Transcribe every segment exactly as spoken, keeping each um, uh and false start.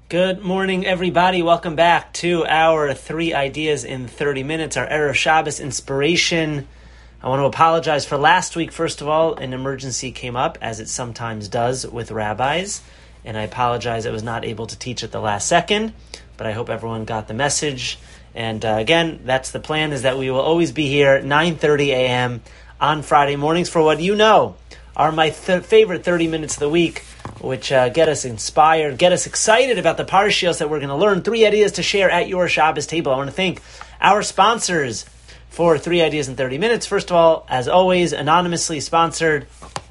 Good morning, everybody. Welcome back to our three ideas in thirty minutes, our Erev Shabbos inspiration. I want to apologize for last week. First of all, an emergency came up, as it sometimes does with rabbis, and I apologize I was not able to teach at the last second, but I hope everyone got the message. And uh, again, that's the plan, is that we will always be here at nine thirty a.m. on Friday mornings for what you know are my th- favorite thirty minutes of the week, which uh, get us inspired, get us excited about the parashiyos that we're going to learn. Three ideas to share at your Shabbos table. I want to thank our sponsors for Three Ideas in thirty minutes. First of all, as always, anonymously sponsored,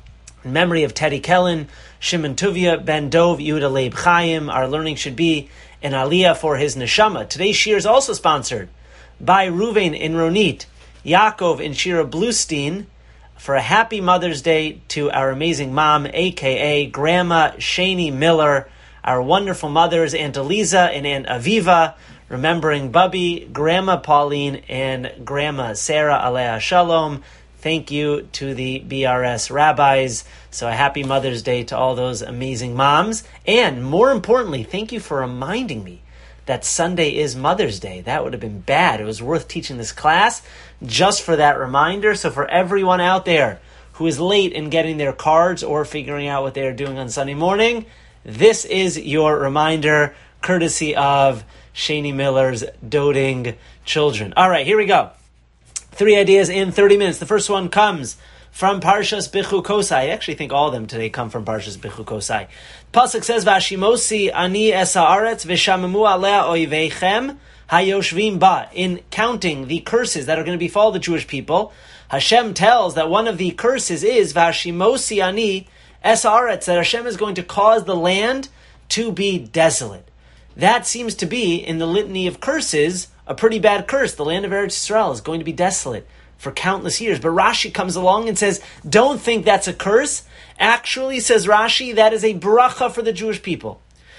in memory of Teddy Kellen, Shimon Tuvia, Ben Dov, Yehuda Leib Chaim. Our learning should be an aliyah for his neshama. Today's shir is also sponsored by Ruvain in Ronit, Yaakov in Shira Bluestein, for a happy Mother's Day to our amazing mom, a k a. Grandma Shani Miller, our wonderful mothers, Aunt Eliza and Aunt Aviva, remembering Bubby, Grandma Pauline, and Grandma Sarah Alea Shalom. Thank you to the B R S rabbis. So a happy Mother's Day to all those amazing moms. And more importantly, thank you for reminding me that Sunday is Mother's Day. That would have been bad. It was worth teaching this class just for that reminder. So for everyone out there who is late in getting their cards or figuring out what they're doing on Sunday morning, this is your reminder, courtesy of Shani Miller's doting children. All right, here we go. Three ideas in thirty minutes. The first one comes from Parshas Bechukosai. I actually think all of them today come from Parshas Bechukosai. Pasuk says, "Vashimosi ani es haaretz v'shamemu alea oiveichem hayoshvim ba." In counting the curses that are going to befall the Jewish people, Hashem tells that one of the curses is "Vashimosi ani es haaretz," that Hashem is going to cause the land to be desolate. That seems to be, in the litany of curses, a pretty bad curse. The land of Eretz Yisrael is going to be desolate for countless years. But Rashi comes along and says, don't think that's a curse. Actually, says Rashi, that is a bracha for the Jewish people.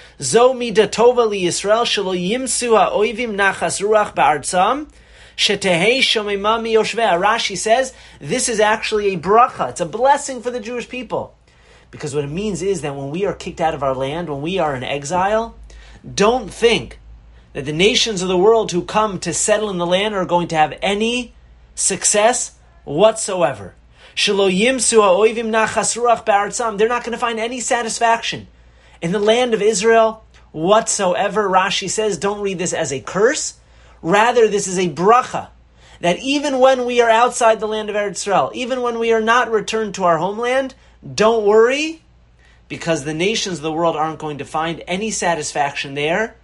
Zo mida tova li Yisrael shelo yimsu ha'oivim nachas ruach ba'artzam shetehei shomema miyoshveh. Rashi says, this is actually a bracha. It's a blessing for the Jewish people. Because what it means is that when we are kicked out of our land, when we are in exile, don't think that the nations of the world who come to settle in the land are going to have any success whatsoever. Shelo yimsu ha'oivim nachas ruach ba'artzam. They're not going to find any satisfaction in the land of Israel whatsoever. Rashi says, don't read this as a curse. Rather, this is a bracha. That even when we are outside the land of Eretz Yisrael, even when we are not returned to our homeland, don't worry, because the nations of the world aren't going to find any satisfaction there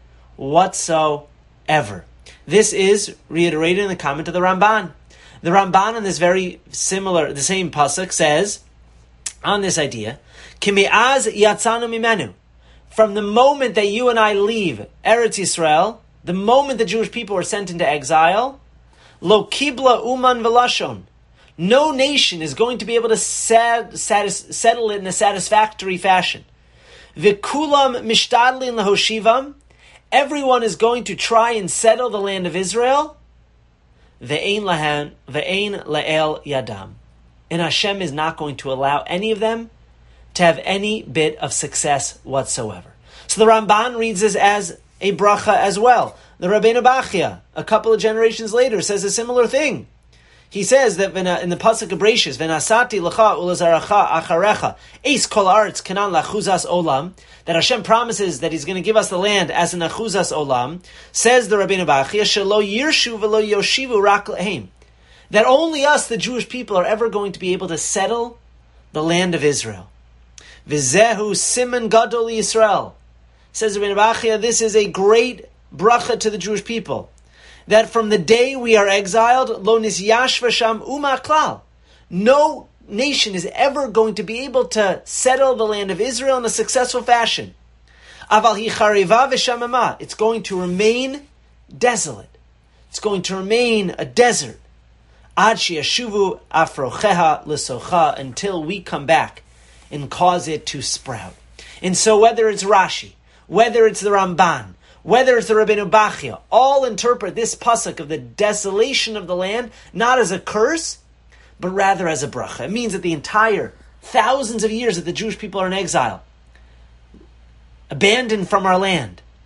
whatsoever. This is reiterated in the comment of the Ramban. The Ramban on this very similar, the same pasuk says, on this idea, Kimi'az yatzanu mimenu. From the moment that you and I leave Eretz Yisrael, the moment the Jewish people were sent into exile, lo kibla uman velashon. No nation is going to be able to sat, satis, settle it in a satisfactory fashion. V'kulam mishtadlin lahoshivam. Everyone is going to try and settle the land of Israel. Ve'ein lahan, ve'ein la'el yadam. And Hashem is not going to allow any of them to have any bit of success whatsoever. So the Ramban reads this as a bracha as well. The Rabbeinu Bachya, a couple of generations later, says a similar thing. He says that in the pasuk of Bereishis, "V'nasati l'cha ulazaracha acharecha eis kol haaretz kanan lachuzas olam," that Hashem promises that He's going to give us the land as an achuzas olam. Says the Rabbeinu Bachya, "Shelo yirshu v'lo yoshivu rak lehem," that only us, the Jewish people, are ever going to be able to settle the land of Israel. V'zehu siman gadol Yisrael. Says the Rabbeinu Bachya, this is a great bracha to the Jewish people, that from the day we are exiled, lo nisyashva sham uma klal, no nation is ever going to be able to settle the land of Israel in a successful fashion. Aval hi chariva v'shamama. It's going to remain desolate. It's going to remain a desert. Ad sheyashuvu afrocheha l'socha, until we come back and cause it to sprout. And so whether it's Rashi, whether it's the Ramban, whether it's the Rabbeinu Bachya, all interpret this pasuk of the desolation of the land not as a curse, but rather as a bracha. It means that the entire thousands of years that the Jewish people are in exile, abandoned from our land,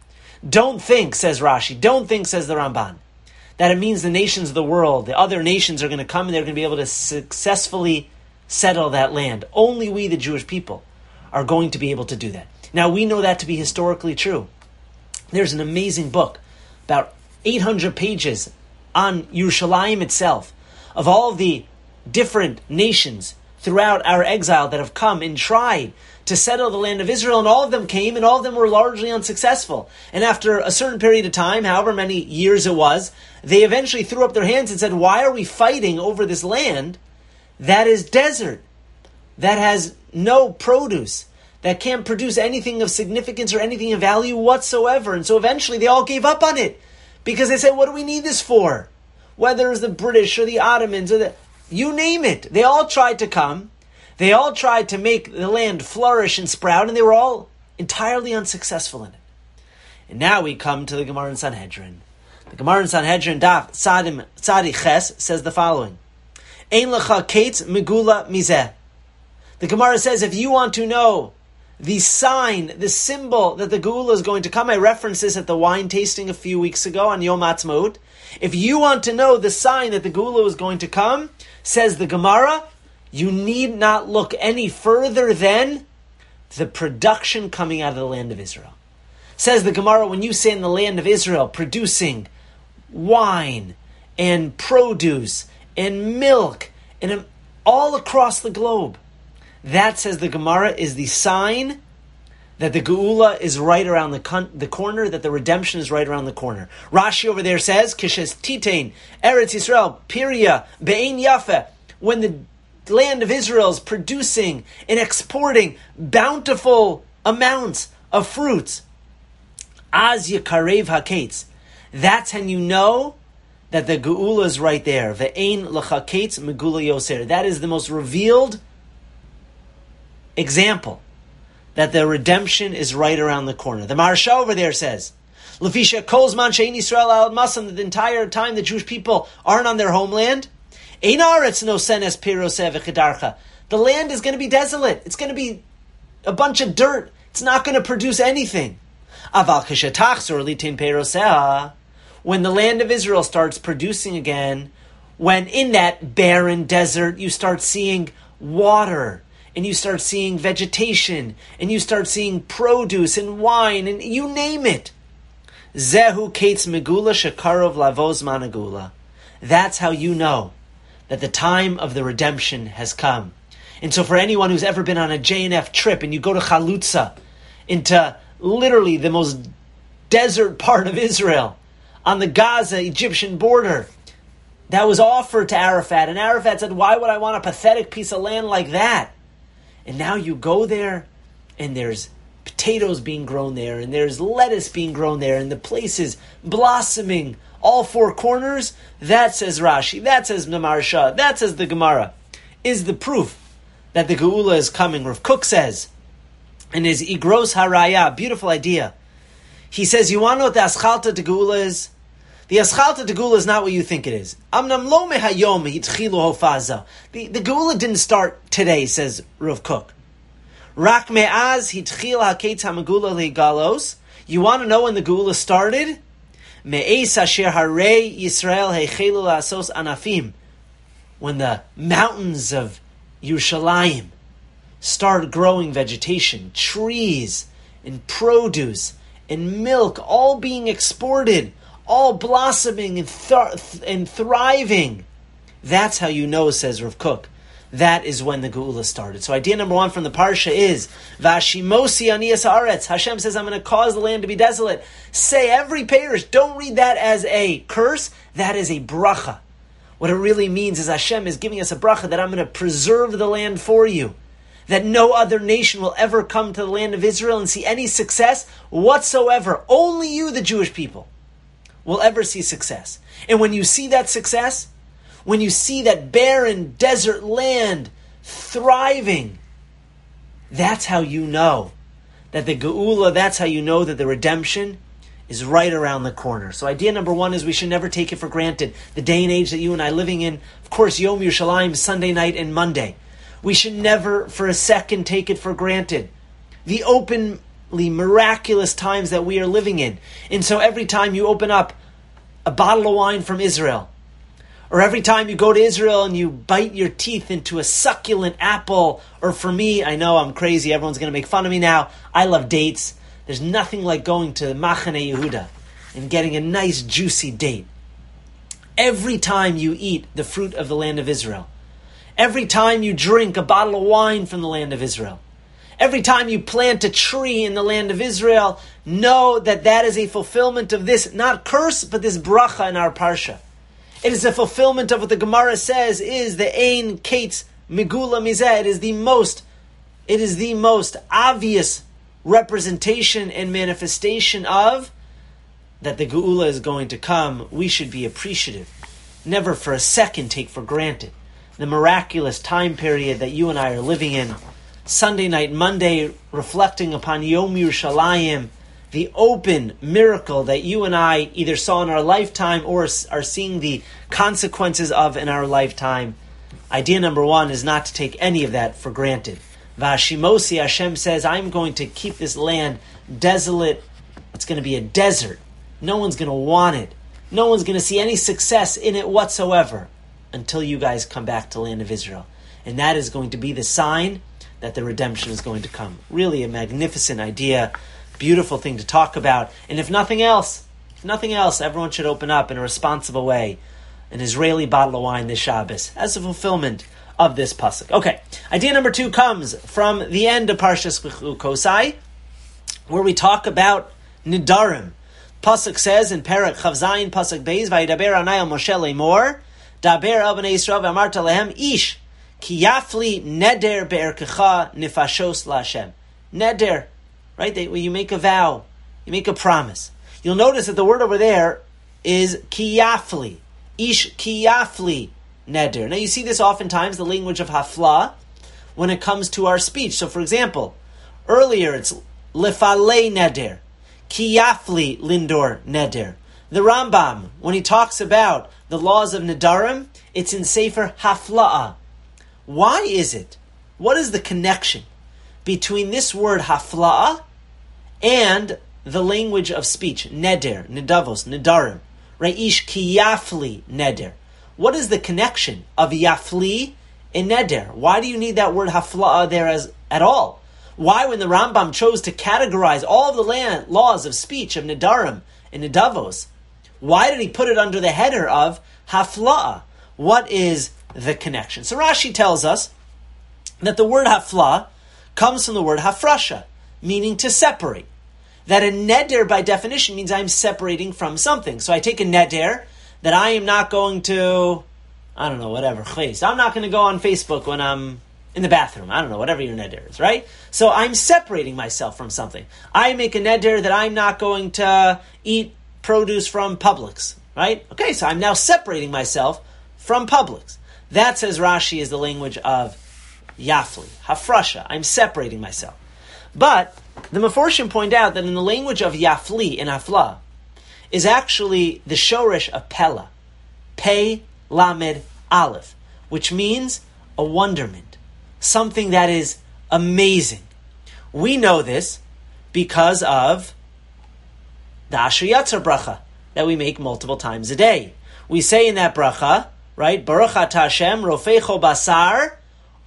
Don't think, says Rashi, don't think, says the Ramban, that it means the nations of the world, the other nations are going to come and they're going to be able to successfully settle that land. Only we, the Jewish people, are going to be able to do that. Now, we know that to be historically true. There's an amazing book, about eight hundred pages, on Yerushalayim itself, of all of the different nations throughout our exile that have come and tried to settle the land of Israel, and all of them came, and all of them were largely unsuccessful. And after a certain period of time, however many years it was, they eventually threw up their hands and said, why are we fighting over this land that is desert, that has no produce, that can't produce anything of significance or anything of value whatsoever? And so eventually they all gave up on it, because they said, what do we need this for? Whether it's the British or the Ottomans or the, you name it, they all tried to come. They all tried to make the land flourish and sprout, and they were all entirely unsuccessful in it. And now we come to the Gemara in Sanhedrin. The Gemara in Sanhedrin, Daf Tzadim Tzadi Ches, says the following: Ein lecha kates megula mizeh. The Gemara says, if you want to know the sign, the symbol that the Geula is going to come, I referenced this at the wine tasting a few weeks ago on Yom Ha'atzmaut. If you want to know the sign that the Geula is going to come, says the Gemara, you need not look any further than the production coming out of the land of Israel. Says the Gemara, when you say in the land of Israel, producing wine and produce and milk and all across the globe, that, says the Gemara, is the sign that the Geula is right around the, con- the corner, that the redemption is right around the corner. Rashi over there says, Kishes Titain, Eretz Yisrael, Piria, Be'ein Yafeh, when the land of Israel is producing and exporting bountiful amounts of fruits, Az Yakarev HaKetz, that's when you know that the Geula is right there. Ve'ein Lecha Ketz Megula Yoser. That is the most revealed example that the redemption is right around the corner. The Maharsha over there says, Lefisha Kolzman Shein Yisrael Al Masam, that the entire time the Jewish people aren't on their homeland, Ein Aretz no senes piroseh v'chedarcha. The land is going to be desolate. It's going to be a bunch of dirt. It's not going to produce anything. Aval kishetachzor litin piroseh. When the land of Israel starts producing again, when in that barren desert you start seeing water, and you start seeing vegetation, and you start seeing produce and wine, and you name it. Zehu kates megula shekarov lavoz managula. That's how you know that the time of the redemption has come. And so for anyone who's ever been on a J and F trip, and you go to Chalutza, into literally the most desert part of Israel, on the Gaza-Egyptian border, that was offered to Arafat, and Arafat said, why would I want a pathetic piece of land like that? And now you go there, and there's potatoes being grown there, and there's lettuce being grown there, and the place is blossoming, all four corners. That, says Rashi, that says Namarsha, that says the Gemara, is the proof that the Geula is coming. Rav Kook says, in his Igros Haraya, beautiful idea, he says, you want to know what the Aschalta de Geula is? The Aschalta de Geula is not what you think it is. Amnam lo mehayom hitchilu hofaza. The the Geula didn't start today, says Rav Kook. Rak me'az hitchil haketz hamegula legalos. You want to know when the Geula started? Me'es asher harei Yisrael heichelu la'asos anafim. When the mountains of Yerushalayim start growing vegetation, trees, and produce, and milk, all being exported, all blossoming and, th- and thriving. That's how you know, says Rav Kook. That is when the Geula started. So idea number one from the Parsha is, Vashimosi aniyas haaretz. Hashem says, I'm going to cause the land to be desolate. Say every parish, don't read that as a curse. That is a bracha. What it really means is Hashem is giving us a bracha that I'm going to preserve the land for you. That no other nation will ever come to the land of Israel and see any success whatsoever. Only you, the Jewish people, will ever see success. And when you see that success, when you see that barren desert land thriving, that's how you know that the Geula, that's how you know that the redemption is right around the corner. So idea number one is we should never take it for granted. The day and age that you and I are living in, of course, Yom Yerushalayim, Sunday night and Monday. We should never for a second take it for granted. The open miraculous times that we are living in. And so every time you open up a bottle of wine from Israel, or every time you go to Israel and you bite your teeth into a succulent apple, or for me, I know I'm crazy, everyone's going to make fun of me now, I love dates. There's nothing like going to Machane Yehuda and getting a nice juicy date. Every time you eat the fruit of the land of Israel, every time you drink a bottle of wine from the land of Israel, every time you plant a tree in the land of Israel, know that that is a fulfillment of this, not curse, but this bracha in our parsha. It is a fulfillment of what the Gemara says is the Ein Kates Megula Mizeh. It is the most, it is the most obvious representation and manifestation of that the Geula is going to come. We should be appreciative. Never for a second take for granted the miraculous time period that you and I are living in. Sunday night, Monday, reflecting upon Yom Yerushalayim, the open miracle that you and I either saw in our lifetime or are seeing the consequences of in our lifetime. Idea number one is not to take any of that for granted. Vashimosi, Hashem says, I'm going to keep this land desolate. It's going to be a desert. No one's going to want it. No one's going to see any success in it whatsoever until you guys come back to the land of Israel. And that is going to be the sign that the redemption is going to come. Really a magnificent idea, beautiful thing to talk about. And if nothing else, if nothing else, everyone should open up in a responsible way an Israeli bottle of wine this Shabbos as a fulfillment of this pasuk. Okay, idea number two comes from the end of Parshas Kosai, where we talk about Nidarim. Pasuk says in Perek Chav Zayin Pasuk Beis, Vayidaber Anai al Moshe Lemor, Daber al Bnei Yisrael v'amarta lehem Ish ki yafli neder be'erkecha nifashos la'Hashem. Neder, right? They, when you make a vow, you make a promise. You'll notice that the word over there is ki yafli. Ish ki yafli neder. Now you see this oftentimes, the language of hafla, when it comes to our speech. So for example, earlier it's lefalei neder. Ki yafli lindor neder. The Rambam, when he talks about the laws of Nedarim, it's in Sefer Hafla'ah. Why is it? What is the connection between this word Hafla'ah and the language of speech? Neder, Nedavos, Nedarim. Reish ki yafli neder. What is the connection of yafli and neder? Why do you need that word Hafla'ah there as at all? Why, when the Rambam chose to categorize all of the land, laws of speech of Nedarim and Nedavos, why did he put it under the header of Hafla'ah? What is the connection? So Rashi tells us that the word Hafla comes from the word Hafrasha, meaning to separate. That a neder, by definition, means I'm separating from something. So I take a neder that I am not going to, I don't know, whatever, I'm not going to go on Facebook when I'm in the bathroom. I don't know, whatever your neder is, right? So I'm separating myself from something. I make a neder that I'm not going to eat produce from Publix, right? Okay, so I'm now separating myself from Publix. That, says Rashi, is the language of Yafli, Hafrasha. I'm separating myself. But the Meforshim point out that in the language of Yafli, in Hafla, is actually the Shoresh of Pella, Pei Lamed Aleph, which means a wonderment, something that is amazing. We know this because of the Asher Yatzar bracha that we make multiple times a day. We say in that bracha, right, Baruch Atah Hashem Rofecho Basar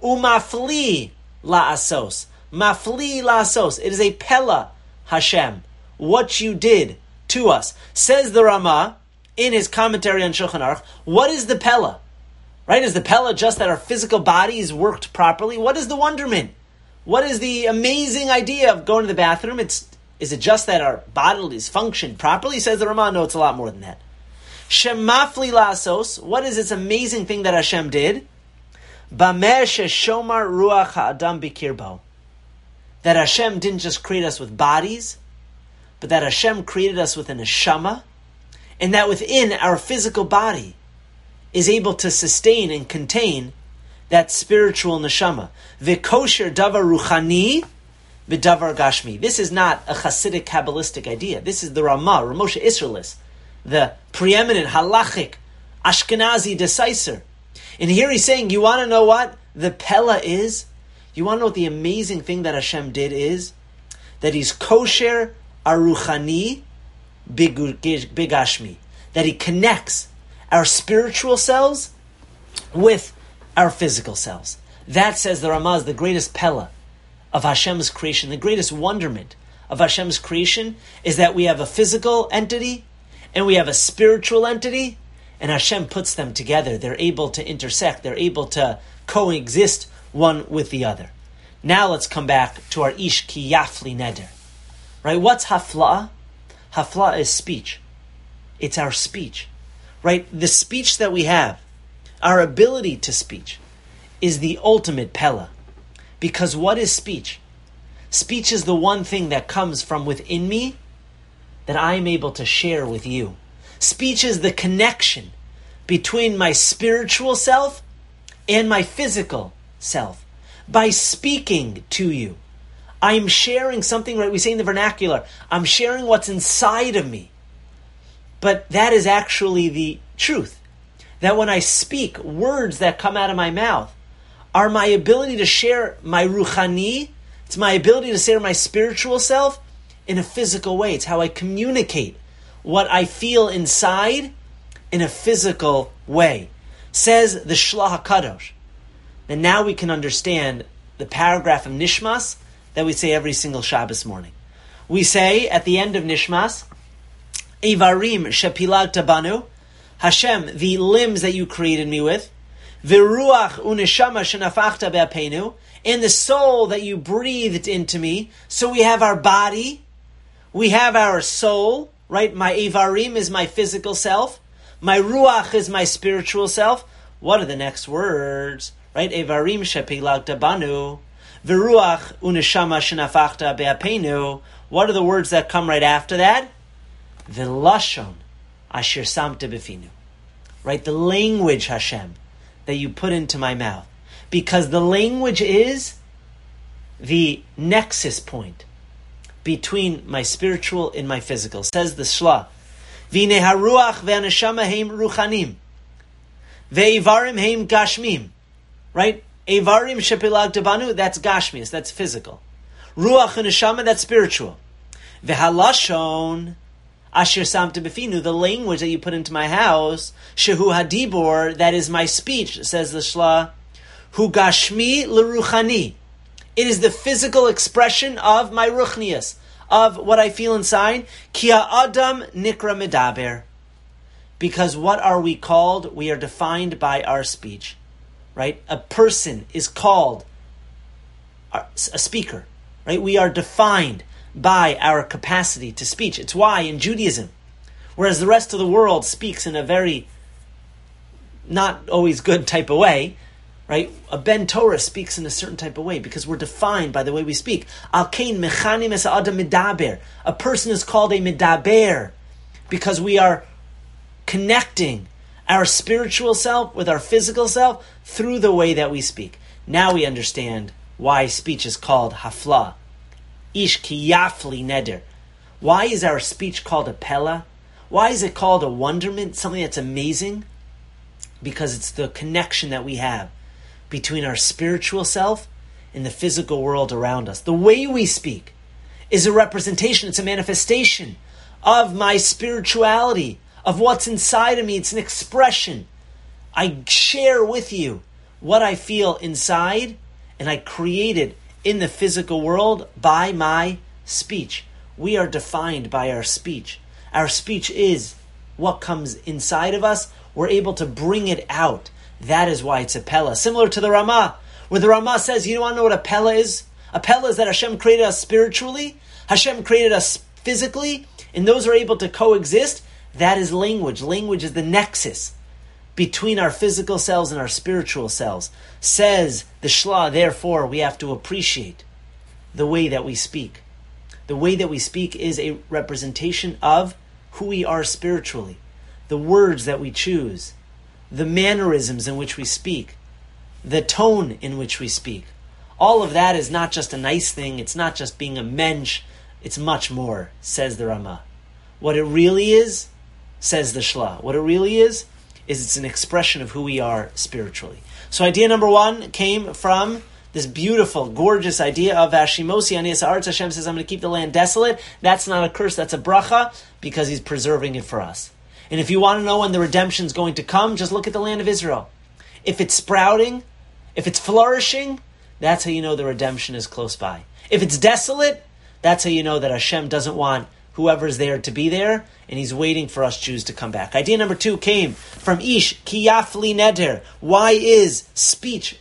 Umafli La'asos. Mafli La'asos. It is a Pella, Hashem, what you did to us. Says the Rama in his commentary on Shulchan Aruch, what is the Pella? Right? Is the Pella just that our physical bodies worked properly? What is the wonderment? What is the amazing idea of going to the bathroom? It's Is it just that our bodies function properly? Says the Rama, no, it's a lot more than that. Shemafli La'asos. What is this amazing thing that Hashem did? Bameh sheshomar ruach ha'adam bikirbo. That Hashem didn't just create us with bodies, but that Hashem created us with a neshama, and that within our physical body is able to sustain and contain that spiritual neshama. V'kosher davar ruchani v'davar gashmi. This is not a Hasidic Kabbalistic idea. This is the Ramah, Ramosha Israelis, the preeminent halachic Ashkenazi decisor. And here he's saying, you want to know what the Pella is? You want to know what the amazing thing that Hashem did is? that he's kosher aruchani bigashmi, that he connects our spiritual selves with our physical selves. That, says the Ramah, is the greatest pella of Hashem's creation. The greatest wonderment of Hashem's creation is that we have a physical entity and we have a spiritual entity, and Hashem puts them together. They're able to intersect. They're able to coexist one with the other. Now let's come back to our ish ki yafli neder. Right? What's hafla? Hafla is speech. It's our speech. Right? The speech that we have, our ability to speech, is the ultimate pella. Because what is speech? Speech is the one thing that comes from within me that I am able to share with you. Speech is the connection between my spiritual self and my physical self. By speaking to you, I'm sharing something, right? We say in the vernacular, I'm sharing what's inside of me. But that is actually the truth. That when I speak, words that come out of my mouth are my ability to share my ruchani. It's my ability to share my spiritual self in a physical way. It's how I communicate what I feel inside in a physical way. Says the Shlach HaKadosh. And now we can understand the paragraph of Nishmas that we say every single Shabbos morning. We say at the end of Nishmas, Ivarim shepilagta banu, Hashem, the limbs that you created me with, Viruach uneshama shenafachta be'apenu, and the soul that you breathed into me. So we have our body, we have our soul, right? My Ivarim is my physical self, my Ruach is my spiritual self. What are the next words? Right? Ivarim shepilagta banu, Viruach uneshama shenafachta be'apenu. What are the words that come right after that? V'lashon asher samta b'finu. Right? The language, Hashem, that you put into my mouth. Because the language is the nexus point between my spiritual and my physical. Says the Shla, V'nei haruach ve'aneshama heim ruchanim, ve'ivarim heim gashmim. Right? Evarim shepilagta banu, that's gashmius, that's physical. Ruach and neshama, that's spiritual. V'halashon asher samta b'finu, the language that you put into my house, shehu hadibor, that is my speech, says the Shla, hu gashmi l'ruchani. It is the physical expression of my ruchnius, of what I feel inside. Ki ha'adam nikra medaber. Because what are we called? We are defined by our speech. Right? A person is called a speaker. Right? We are defined by our capacity to speak. It's why in Judaism, whereas the rest of the world speaks in a very not always good type of way, right? A Ben Torah speaks in a certain type of way because we're defined by the way we speak. Al kain mechanim es adam medaber. A person is called a medaber because we are connecting our spiritual self with our physical self through the way that we speak. Now we understand why speech is called hafla. Ish ki yafli neder. Why is our speech called a pella? Why is it called a wonderment, something that's amazing? Because it's the connection that we have between our spiritual self and the physical world around us. The way we speak is a representation, it's a manifestation of my spirituality, of what's inside of me. It's an expression. I share with you what I feel inside, and I create it in the physical world by my speech. We are defined by our speech. Our speech is what comes inside of us. We're able to bring it out. That is why it's a pella. Similar to the Ramah, where the Ramah says, you want to know what a pella is? A pella is that Hashem created us spiritually, Hashem created us physically, and those are able to coexist. That is language. Language is the nexus between our physical selves and our spiritual selves. Says the Shla, therefore, we have to appreciate the way that we speak. The way that we speak is a representation of who we are spiritually. The words that we choose, the mannerisms in which we speak, the tone in which we speak. All of that is not just a nice thing. It's not just being a mensch. It's much more, says the Ramah. What it really is, says the Shla, what it really is, is it's an expression of who we are spiritually. So idea number one came from this beautiful, gorgeous idea of Hashimosi Anias Haaretz. Hashem says, I'm going to keep the land desolate. That's not a curse, that's a bracha, because he's preserving it for us. And if you want to know when the redemption is going to come, just look at the land of Israel. If it's sprouting, if it's flourishing, that's how you know the redemption is close by. If it's desolate, that's how you know that Hashem doesn't want whoever's there to be there, and he's waiting for us Jews to come back. Idea number two came from Ish, Kiyafli Neder. Why is speech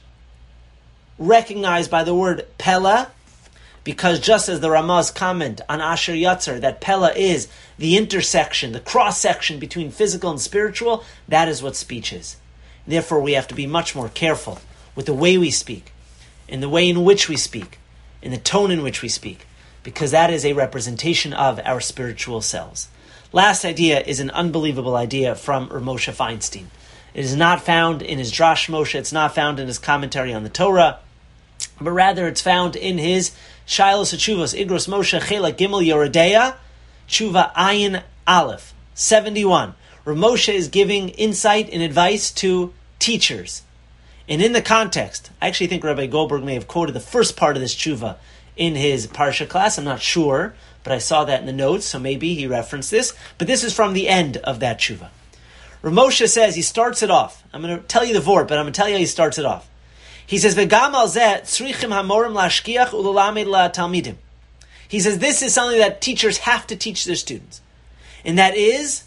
recognized by the word Pella? Because just as the Ramaz comment on Asher Yatzer, that Pella is the intersection, the cross-section between physical and spiritual, that is what speech is. Therefore, we have to be much more careful with the way we speak, in the way in which we speak, in the tone in which we speak, because that is a representation of our spiritual selves. Last idea is an unbelievable idea from Rav Moshe Feinstein. It is not found in his Drash Moshe, it's not found in his commentary on the Torah, but rather it's found in his Shilos HaTshuvos, Igros Moshe Chela Gimel Yoredeya, Tshuva Ayin Aleph, seventy-one. Rav Moshe is giving insight and advice to teachers. And in the context, I actually think Rabbi Goldberg may have quoted the first part of this tshuva in his Parsha class. I'm not sure, but I saw that in the notes, so maybe he referenced this. But this is from the end of that tshuva. Rav Moshe says, he starts it off. I'm going to tell you the vort, but I'm going to tell you how he starts it off. He says, "V'gam al zeh tzrichim hamorim lashkiach ululamed latalmidim." He says, this is something that teachers have to teach their students. And that is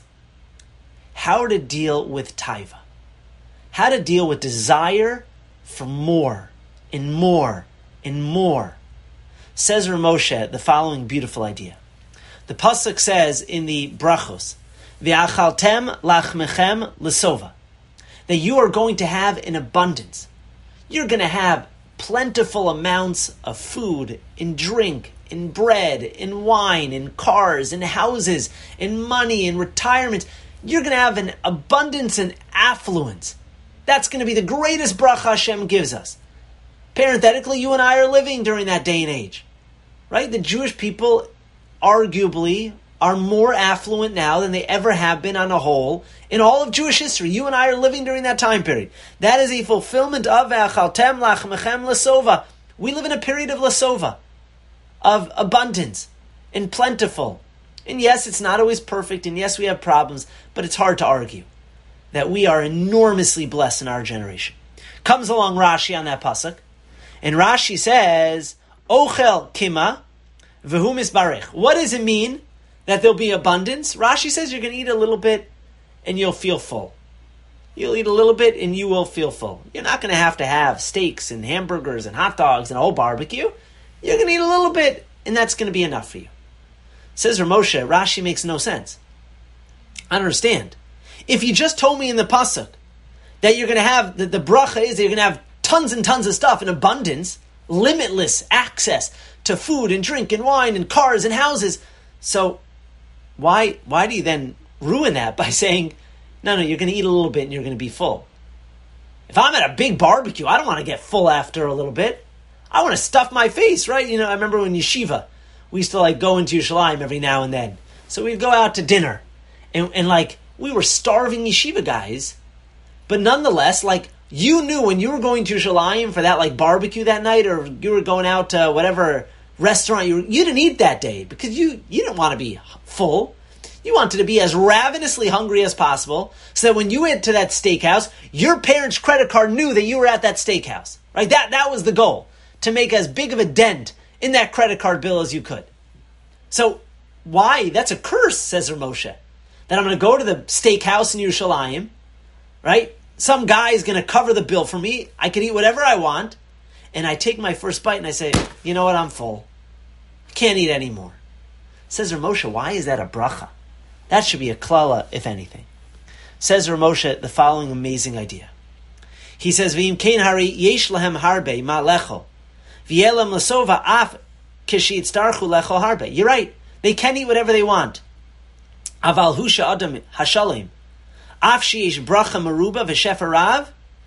how to deal with taiva. How to deal with desire for more, and more, and more. Says Rav Moshe the following beautiful idea. The pasuk says in the brachos, "V'achaltem lachmechem lesova," that you are going to have an abundance. You're going to have plentiful amounts of food and drink and bread and wine and cars and houses and money and retirement. You're going to have an abundance and affluence. That's going to be the greatest bracha Hashem gives us. Parenthetically, you and I are living during that day and age. Right? The Jewish people arguably are more affluent now than they ever have been on a whole in all of Jewish history. You and I are living during that time period. That is a fulfillment of Ve'achaltem lachmechem lesova. We live in a period of lesova, of abundance and plentiful. And yes, it's not always perfect, and yes, we have problems, but it's hard to argue that we are enormously blessed in our generation. Comes along Rashi on that pasuk, and Rashi says, Ochel kima v'hu misbarech. What does it mean that there'll be abundance? Rashi says you're going to eat a little bit and you'll feel full. You'll eat a little bit and you will feel full. You're not going to have to have steaks and hamburgers and hot dogs and a whole barbecue. You're going to eat a little bit and that's going to be enough for you. Says Rav Moshe, Rashi makes no sense. I don't understand. If you just told me in the pasuk that you're going to have, that the bracha is that you're going to have tons and tons of stuff in abundance, limitless access to food and drink and wine and cars and houses, so why why do you then ruin that by saying, no, no, you're going to eat a little bit and you're going to be full? If I'm at a big barbecue, I don't want to get full after a little bit. I want to stuff my face, right? You know, I remember when yeshiva, we used to like go into Yerushalayim every now and then. So we'd go out to dinner, and, and like we were starving yeshiva guys, but nonetheless, like you knew when you were going to Yerushalayim for that like barbecue that night, or you were going out to whatever restaurant you were, you didn't eat that day because you you didn't want to be full. You wanted to be as ravenously hungry as possible, so that when you went to that steakhouse, your parents' credit card knew that you were at that steakhouse. Right? That that was the goal, to make as big of a dent in that credit card bill as you could. So why? That's a curse, says Rav Moshe, that I'm going to go to the steakhouse in Yerushalayim, right? Some guy is going to cover the bill for me. I can eat whatever I want, and I take my first bite and I say, you know what? I'm full. I can't eat anymore. Says Rav Moshe, why is that a bracha? That should be a klala, if anything. Says Rav Moshe the following amazing idea. He says, "V'im kein hari yesh lahem harbe ma lechol, v'yelam lasova af kishiyitzdarchu lechol harbe." You're right. They can eat whatever they want. Aval husha adam hashalim, af sheyesh bracha meruba v'shefarav,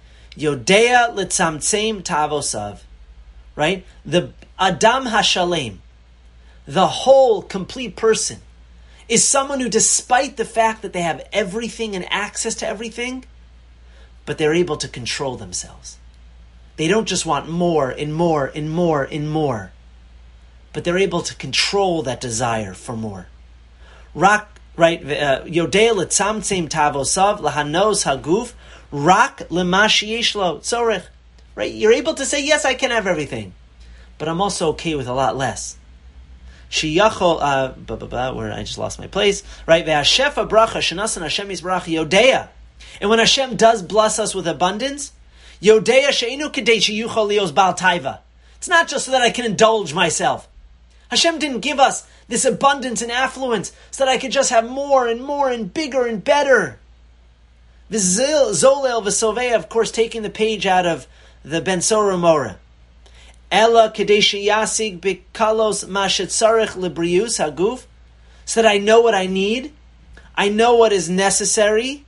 yodea litzamtzeim tavosav. Right? The adam hashalem, the whole, complete person, is someone who, despite the fact that they have everything and access to everything, but they're able to control themselves. They don't just want more and more and more and more, but they're able to control that desire for more. Rak, right? Yodei letzamtzem tavosav lahanos haguf rak lemashi yeshlo tzorech. Right? You're able to say, yes, I can have everything, but I'm also okay with a lot less. Shiyachol, uh, blah, blah, blah, where I just lost my place. Right? Ve'ashefa bracha shenasan Hashem yisbarach yodea. And when Hashem does bless us with abundance, yodea she'enu kedei sheyuchol lios bal taiva. It's not just so that I can indulge myself. Hashem didn't give us this abundance and affluence so that I could just have more and more and bigger and better. Zolel v'sovei, of course, taking the page out of the Ben Sora Mora. Ella kadesha yasig bikalos mashetzarich librius haguf, so that I know what I need, I know what is necessary,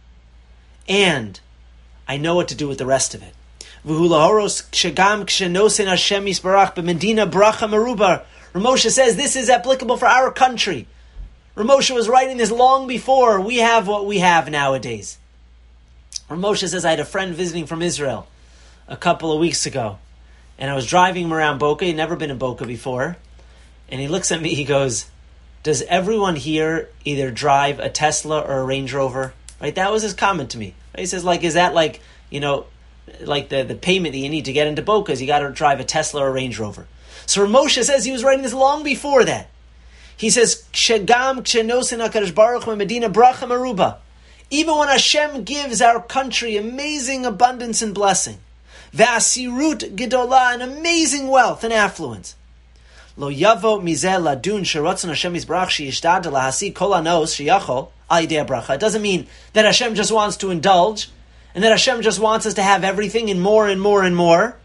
and I know what to do with the rest of it. V'hulahoros kshagam kshenosin Hashem yisbarach b'medina bracha merubar. Ramosha says this is applicable for our country. Ramosha was writing this long before we have what we have nowadays. Ramosha says, I had a friend visiting from Israel a couple of weeks ago, and I was driving him around Boca. He'd never been in Boca before, and he looks at me, he goes, does everyone here either drive a Tesla or a Range Rover? Right? That was his comment to me. Right? He says, like, is that like, you know, like the, the payment that you need to get into Boca is you got to drive a Tesla or a Range Rover. So Ramosha says he was writing this long before that. He says, Kshegam kshenosin HaKadosh Baruch Hu Medina bracha meruba. Even when Hashem gives our country amazing abundance and blessing, V'asirut gedola, an amazing wealth and affluence. Lo yavo mizeh ladun sheratzon Hashem yisbarach sheyishtad lahasi kol hanos sheyachol al yidei bracha. It doesn't mean that Hashem just wants to indulge, and that Hashem just wants us to have everything and more and more and more.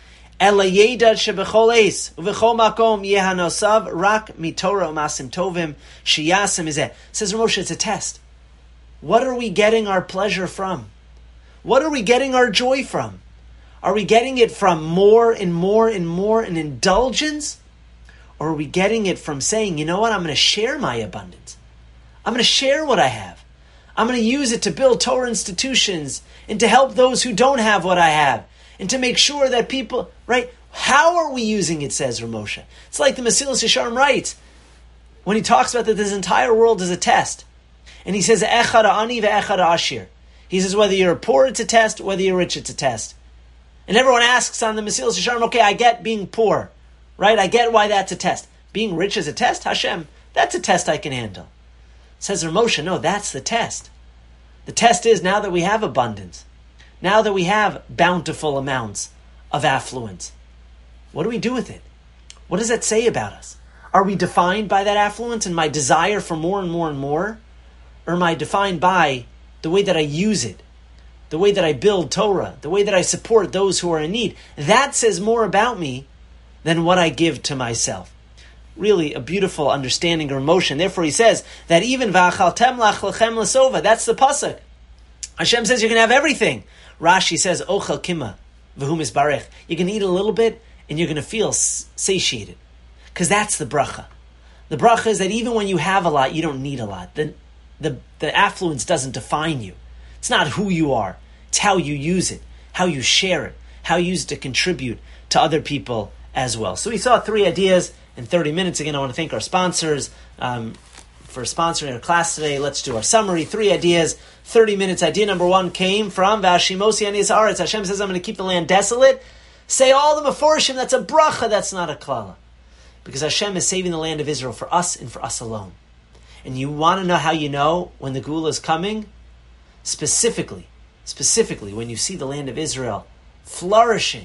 Ela yedad shebechol eis uvechol makom yehanosav rak mitorah umasim tovim sheyasim izeh. Says Ramosha, it's a test. What are we getting our pleasure from? What are we getting our joy from? Are we getting it from more and more and more and indulgence? Or are we getting it from saying, you know what, I'm going to share my abundance. I'm going to share what I have. I'm going to use it to build Torah institutions and to help those who don't have what I have. And to make sure that people, right? How are we using it, says Ramosha? It's like the Mesilas Yesharim writes, when he talks about that this entire world is a test. And he says, Echad ani ve'echad ashir. He says, whether you're poor, it's a test. Whether you're rich, it's a test. And everyone asks on the Mesilas Yesharim, okay, I get being poor, right? I get why that's a test. Being rich is a test? Hashem, that's a test I can handle. Says Ramosha, no, that's the test. The test is now that we have abundance, now that we have bountiful amounts of affluence, what do we do with it? What does that say about us? Are we defined by that affluence and my desire for more and more and more? Or am I defined by the way that I use it, the way that I build Torah, the way that I support those who are in need? That says more about me than what I give to myself. Really a beautiful understanding or emotion. Therefore he says that even v'achaltem lach lechem lesova, that's the pasuk. Hashem says you can have everything. Rashi says, ochel kima v'hu misbarech. You can eat a little bit and you're going to feel satiated. Because that's the bracha. The bracha is that even when you have a lot, you don't need a lot. The, the, the affluence doesn't define you. It's not who you are. It's how you use it, how you share it, how you use it to contribute to other people as well. So we saw three ideas in thirty minutes. Again, I want to thank our sponsors um, for sponsoring our class today. Let's do our summary. Three ideas, thirty minutes. Idea number one came from Vashimosi Anis Aretz. Hashem says, I'm going to keep the land desolate. Say all the Meforshim, that's a bracha, that's not a klala. Because Hashem is saving the land of Israel for us and for us alone. And you want to know how you know when the Geula is coming? Specifically, specifically, when you see the land of Israel flourishing,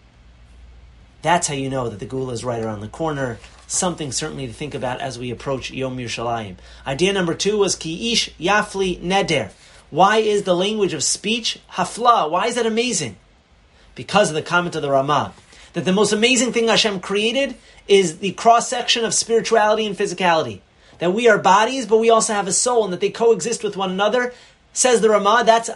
that's how you know that the Geula is right around the corner. Something certainly to think about as we approach Yom Yerushalayim. Idea number two was Ki ish yafli neder. Why is the language of speech hafla? Why is that amazing? Because of the comment of the Ramah, that the most amazing thing Hashem created is the cross-section of spirituality and physicality. That we are bodies, but we also have a soul, and that they coexist with one another. Says the Ramah, that's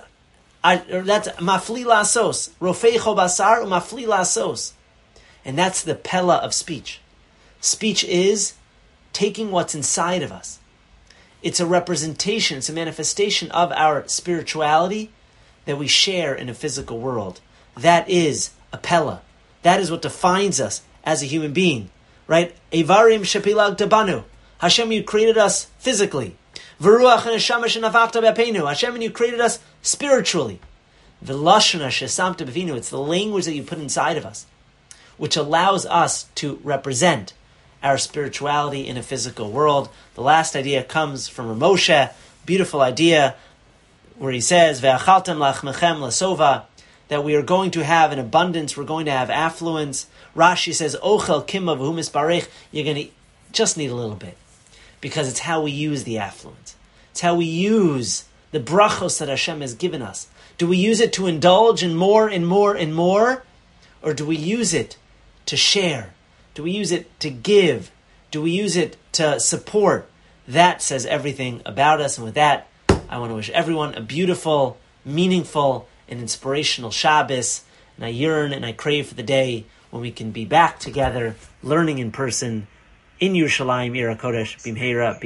that's mafli lasos, rofeicho basar umafli lasos, and that's the pella of speech. Speech is taking what's inside of us. It's a representation, it's a manifestation of our spirituality that we share in a physical world. That is a pella. That is what defines us as a human being, right? Evarim shepilag tabanu. Hashem, you created us physically. V'ruach neshama shenafachta b'apeinu. Hashem, you created us spiritually. V'lashon shesamta b'finu. It's the language that you put inside of us, which allows us to represent our spirituality in a physical world. The last idea comes from Moshe, beautiful idea, where he says, Ve'achaltem lachmechem lasova, that we are going to have an abundance, we're going to have affluence. Rashi says, Ochel kimma v'humis barech, you're going to just need a little bit, because it's how we use the affluence. It's how we use the brachos that Hashem has given us. Do we use it to indulge in more and more and more, or do we use it to share? Do we use it to give? Do we use it to support? That says everything about us. And with that, I want to wish everyone a beautiful, meaningful, and inspirational Shabbos. And I yearn and I crave for the day when we can be back together, learning in person, in Yerushalayim, Ir HaKodesh, Bimheira.